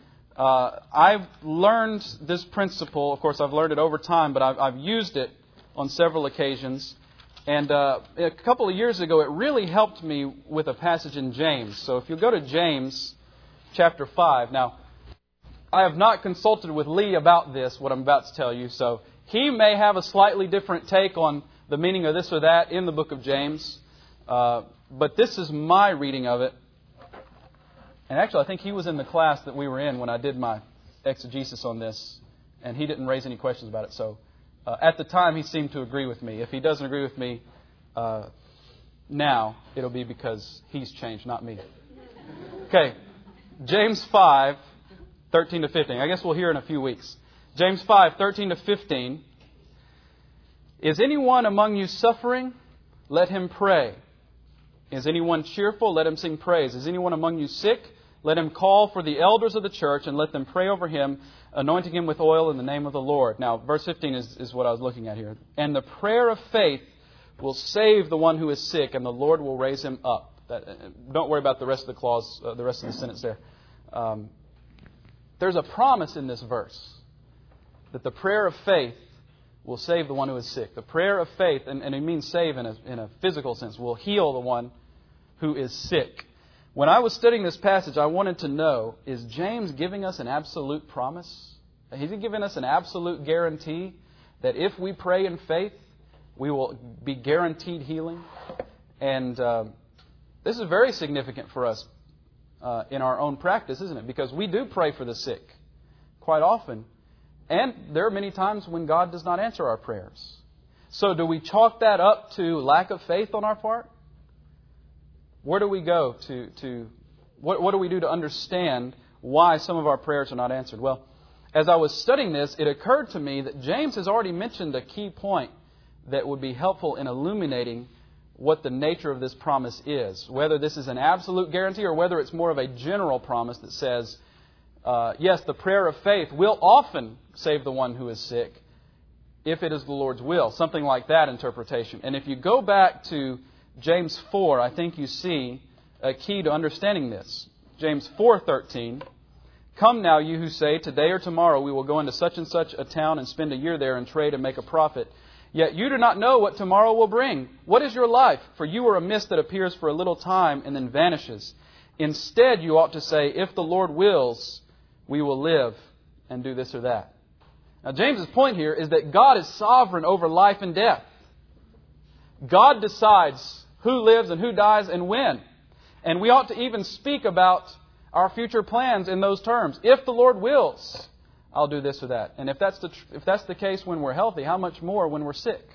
I've learned this principle. Of course, I've learned it over time, but I've used it on several occasions. And a couple of years ago, it really helped me with a passage in James. So if you go to James chapter 5. Now, I have not consulted with Lee about this, what I'm about to tell you. So he may have a slightly different take on the meaning of this or that in the book of James. But this is my reading of it. And actually, I think he was in the class that we were in when I did my exegesis on this. And he didn't raise any questions about it. So at the time, he seemed to agree with me. If he doesn't agree with me now, it'll be because he's changed, not me. Okay, James 5, 13 to 15. I guess we'll hear in a few weeks. James 5, 13 to 15. Is anyone among you suffering? Let him pray. Is anyone cheerful? Let him sing praise. Is anyone among you sick? Let him call for the elders of the church and let them pray over him, anointing him with oil in the name of the Lord. Now, verse 15 is what I was looking at here. And the prayer of faith will save the one who is sick, and the Lord will raise him up. Don't worry about the rest of the clause, the rest of the sentence there. There's a promise in this verse that the prayer of faith will save the one who is sick. The prayer of faith, and it means save in a physical sense, will heal the one who is sick. When I was studying this passage, I wanted to know, is James giving us an absolute promise? Is he giving us an absolute guarantee that if we pray in faith, we will be guaranteed healing? And this is very significant for us in our own practice, isn't it? Because we do pray for the sick quite often. And there are many times when God does not answer our prayers. So do we chalk that up to lack of faith on our part? Where do we go to what do we do to understand why some of our prayers are not answered? Well, as I was studying this, it occurred to me that James has already mentioned a key point that would be helpful in illuminating what the nature of this promise is. Whether this is an absolute guarantee or whether it's more of a general promise that says, yes, the prayer of faith will often save the one who is sick if it is the Lord's will. Something like that interpretation. And if you go back to James 4, I think you see a key to understanding this. James 4:13. Come now, you who say, today or tomorrow we will go into such and such a town and spend a year there and trade and make a profit. Yet you do not know what tomorrow will bring. What is your life? For you are a mist that appears for a little time and then vanishes. Instead, you ought to say, if the Lord wills, we will live and do this or that. Now, James's point here is that God is sovereign over life and death. God decides who lives and who dies and when. And we ought to even speak about our future plans in those terms. If the Lord wills, I'll do this or that. And if that's the case when we're healthy, how much more when we're sick?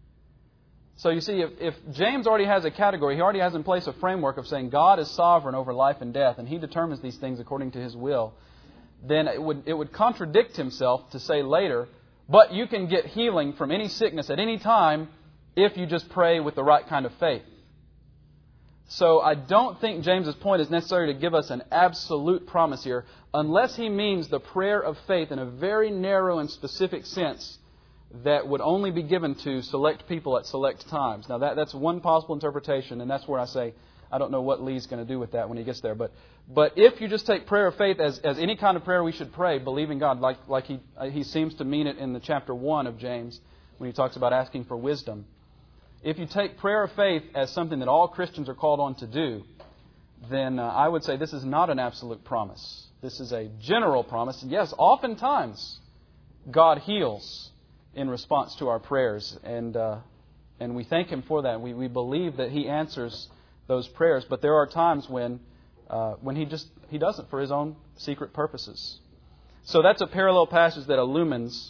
So you see, if James already has a category, he already has in place a framework of saying God is sovereign over life and death, and He determines these things according to His will, then it would contradict himself to say later, but you can get healing from any sickness at any time if you just pray with the right kind of faith. So I don't think James's point is necessary to give us an absolute promise here, unless he means the prayer of faith in a very narrow and specific sense that would only be given to select people at select times. Now that's one possible interpretation, and that's where I say I don't know what Lee's going to do with that when he gets there. But if you just take prayer of faith as any kind of prayer we should pray, believing God, like he seems to mean it in the chapter 1 of James when he talks about asking for wisdom. If you take prayer of faith as something that all Christians are called on to do, then I would say this is not an absolute promise. This is a general promise. And yes, oftentimes God heals in response to our prayers, and we thank Him for that. We believe that He answers those prayers, but there are times when He doesn't for His own secret purposes. So that's a parallel passage that illumines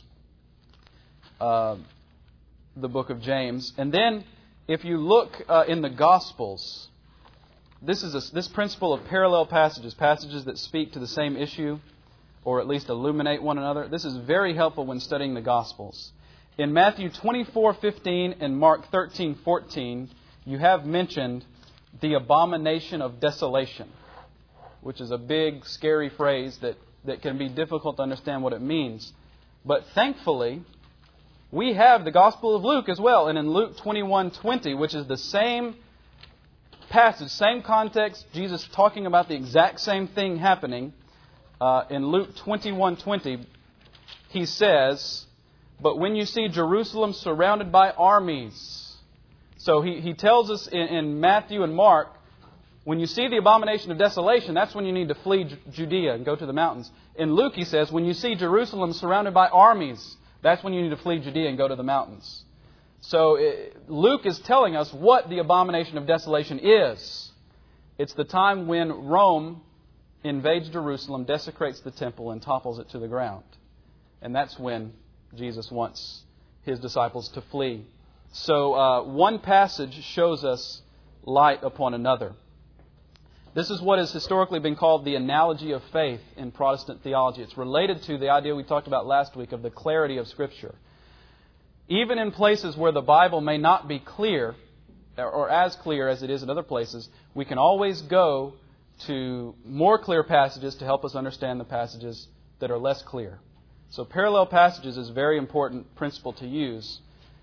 the book of James. And then, if you look in the Gospels, this principle of parallel passages that speak to the same issue, or at least illuminate one another, this is very helpful when studying the Gospels. In Matthew 24:15 and Mark 13:14, you have mentioned the abomination of desolation, which is a big, scary phrase that can be difficult to understand what it means. But thankfully, we have the Gospel of Luke as well. And in Luke 21:20, which is the same passage, same context, Jesus talking about the exact same thing happening, in Luke 21:20, He says, "But when you see Jerusalem surrounded by armies..." So he tells us in Matthew and Mark, when you see the abomination of desolation, that's when you need to flee Judea and go to the mountains. In Luke, he says, when you see Jerusalem surrounded by armies, that's when you need to flee Judea and go to the mountains. So Luke is telling us what the abomination of desolation is. It's the time when Rome invades Jerusalem, desecrates the temple, and topples it to the ground. And that's when Jesus wants His disciples to flee. So one passage shows us light upon another. This is what has historically been called the analogy of faith in Protestant theology. It's related to the idea we talked about last week of the clarity of Scripture. Even in places where the Bible may not be clear, or as clear as it is in other places, we can always go to more clear passages to help us understand the passages that are less clear. So parallel passages is a very important principle to use.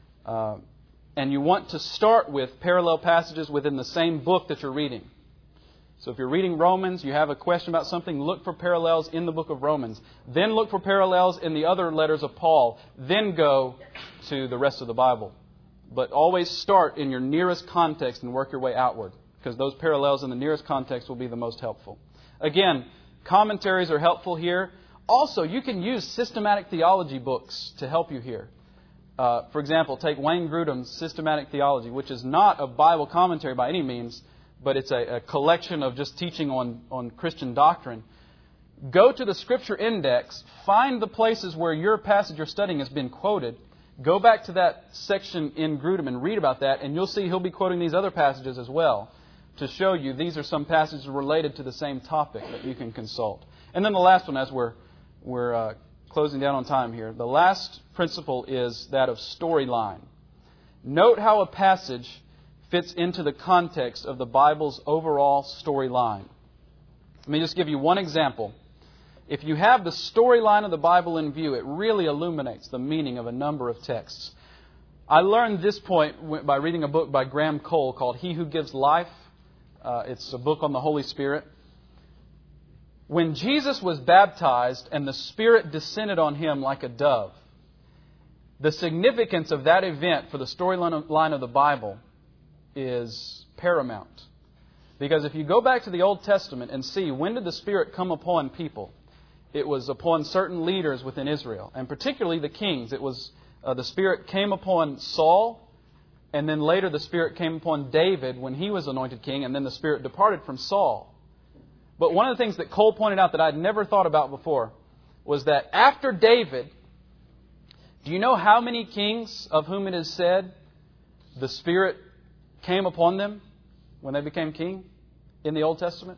And you want to start with parallel passages within the same book that you're reading. So if you're reading Romans, you have a question about something, look for parallels in the book of Romans. Then look for parallels in the other letters of Paul. Then go to the rest of the Bible. But always start in your nearest context and work your way outward, because those parallels in the nearest context will be the most helpful. Again, commentaries are helpful here. Also, you can use systematic theology books to help you here. For example, take Wayne Grudem's Systematic Theology, which is not a Bible commentary by any means, but it's a collection of just teaching on Christian doctrine. Go to the Scripture Index, find the places where your passage you're studying has been quoted, go back to that section in Grudem and read about that, and you'll see he'll be quoting these other passages as well to show you these are some passages related to the same topic that you can consult. And then the last one, as we're closing down on time here, the last principle is that of storyline. Note how a passage fits into the context of the Bible's overall storyline. Let me just give you one example. If you have the storyline of the Bible in view, it really illuminates the meaning of a number of texts. I learned this point by reading a book by Graham Cole called He Who Gives Life. It's a book on the Holy Spirit. When Jesus was baptized and the Spirit descended on Him like a dove, the significance of that event for the storyline of the Bible is paramount. Because if you go back to the Old Testament and see when did the Spirit come upon people, it was upon certain leaders within Israel, and particularly the kings. It was the Spirit came upon Saul, and then later the Spirit came upon David when he was anointed king, and then the Spirit departed from Saul. But one of the things that Cole pointed out that I'd never thought about before was that after David, do you know how many kings of whom it is said the Spirit came upon them when they became king in the Old Testament?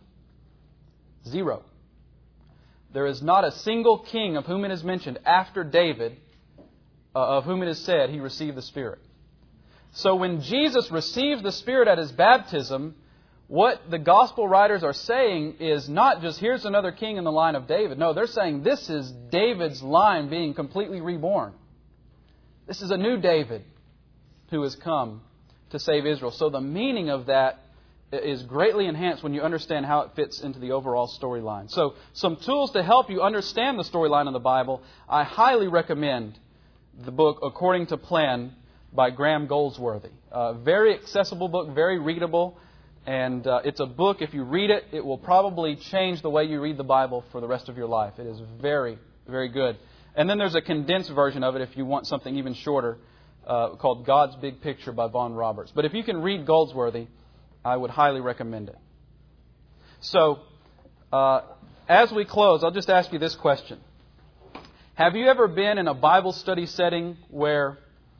0. There is not a single king of whom it is mentioned after David of whom it is said he received the Spirit. So when Jesus received the Spirit at His baptism, What the gospel writers are saying is not just, here's another king in the line of David. No, they're saying this is David's line being completely reborn. This is a new David who has come to save Israel. So the meaning of that is greatly enhanced when you understand how it fits into the overall storyline. So some tools to help you understand the storyline of the Bible. I highly recommend the book According to Plan by Graham Goldsworthy. Very accessible book, very readable. And it's a book, if you read it, it will probably change the way you read the Bible for the rest of your life. It is very, very good. And then there's a condensed version of it if you want something even shorter, called God's Big Picture by Vaughan Roberts. But if you can read Goldsworthy, I would highly recommend it. So, as we close, I'll just ask you this question. Have you ever been in a Bible study setting where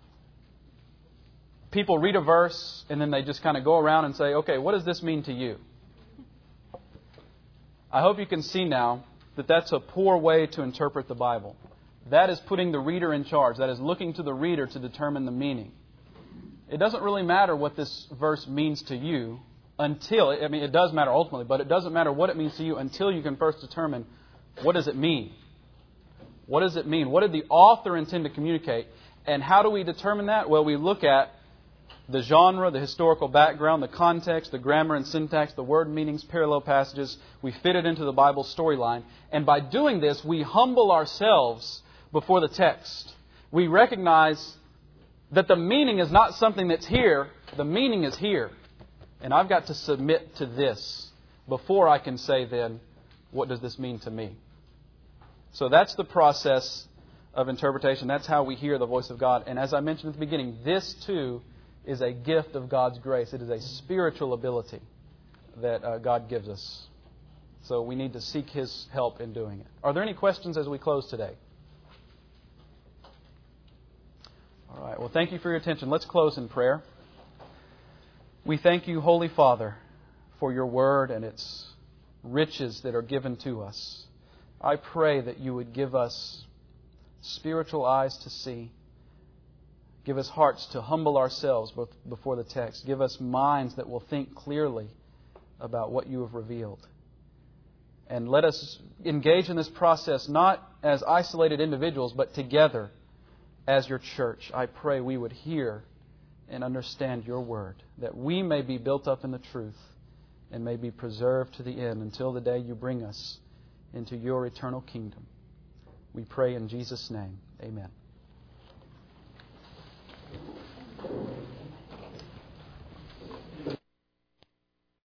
people read a verse and then they just kind of go around and say, okay, what does this mean to you? I hope you can see now that that's a poor way to interpret the Bible. That is putting the reader in charge. That is looking to the reader to determine the meaning. It doesn't really matter what this verse means to you until, it does matter ultimately, but it doesn't matter what it means to you until you can first determine, what does it mean? What does it mean? What did the author intend to communicate? And how do we determine that? Well, we look at the genre, the historical background, the context, the grammar and syntax, the word meanings, parallel passages. We fit it into the Bible storyline. And by doing this, we humble ourselves before the text. We recognize that the meaning is not something that's here. The meaning is here. And I've got to submit to this before I can say then, what does this mean to me? So that's the process of interpretation. That's how we hear the voice of God. And as I mentioned at the beginning, this too is a gift of God's grace. It is a spiritual ability that God gives us. So we need to seek His help in doing it. Are there any questions as we close today? All right. Well, thank you for your attention. Let's close in prayer. We thank you, Holy Father, for your word and its riches that are given to us. I pray that you would give us spiritual eyes to see. Give us hearts to humble ourselves before the text. Give us minds that will think clearly about what you have revealed. And let us engage in this process not as isolated individuals, but together as your church. I pray we would hear and understand your word, that we may be built up in the truth and may be preserved to the end until the day you bring us into your eternal kingdom. We pray in Jesus' name. Amen.